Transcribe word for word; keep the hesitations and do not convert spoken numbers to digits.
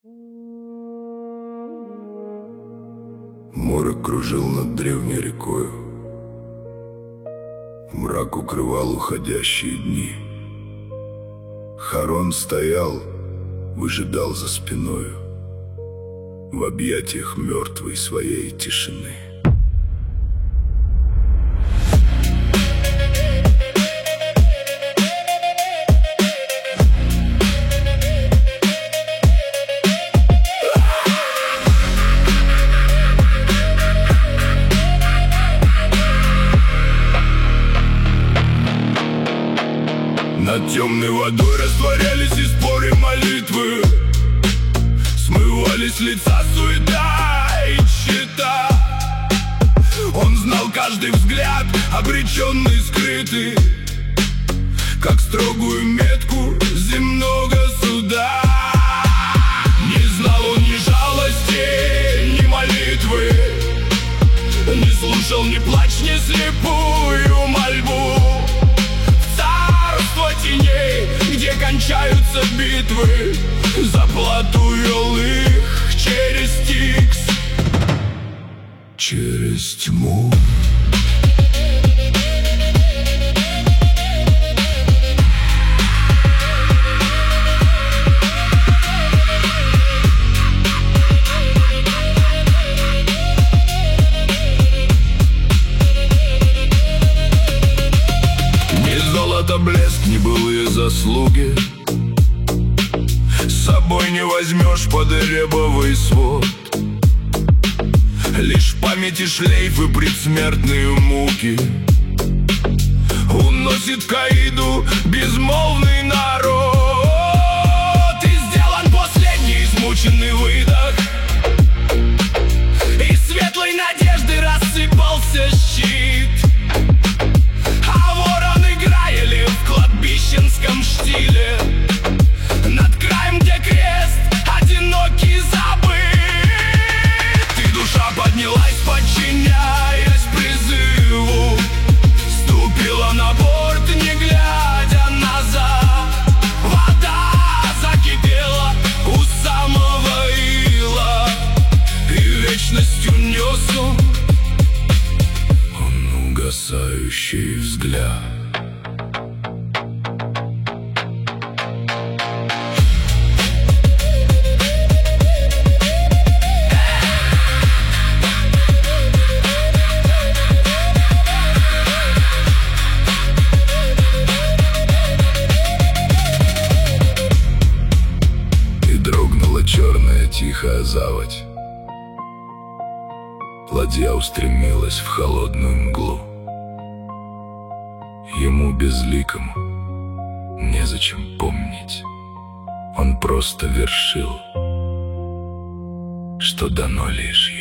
Морок кружил над древней рекою, мрак укрывал уходящие дни. Харон стоял, выжидал за спиною, в объятиях мертвой своей тишины. Над темной водой растворялись и споры молитвы, смывались лица суета и тщета. Он знал каждый взгляд, обреченный, скрытый, как строгую метку земного суда. Не знал он ни жалости, ни молитвы, не слушал ни плач, ни слепую мольбу. Теней, где кончаются битвы, заплату вел их через Стикс, через тьму. Блеск, не былые заслуги, с собой не возьмешь под ребовый свод. Лишь память и шлейф и предсмертные муки уносит к Аиду безмолвный народ. И сделан последний измученный выдох, и светлой надежды рассыпался щит. В кладбищенском штиле, над краем, где крест, одинокий, забыт. И душа поднялась, подчиняясь призыву, ступила на борт, не глядя назад. Вода закипела у самого ила, и вечностью нес он, он угасающий взгляд. Черная тихая заводь, ладья устремилась в холодную мглу. Ему безликому незачем помнить, он просто вершил, что дано лишь ему.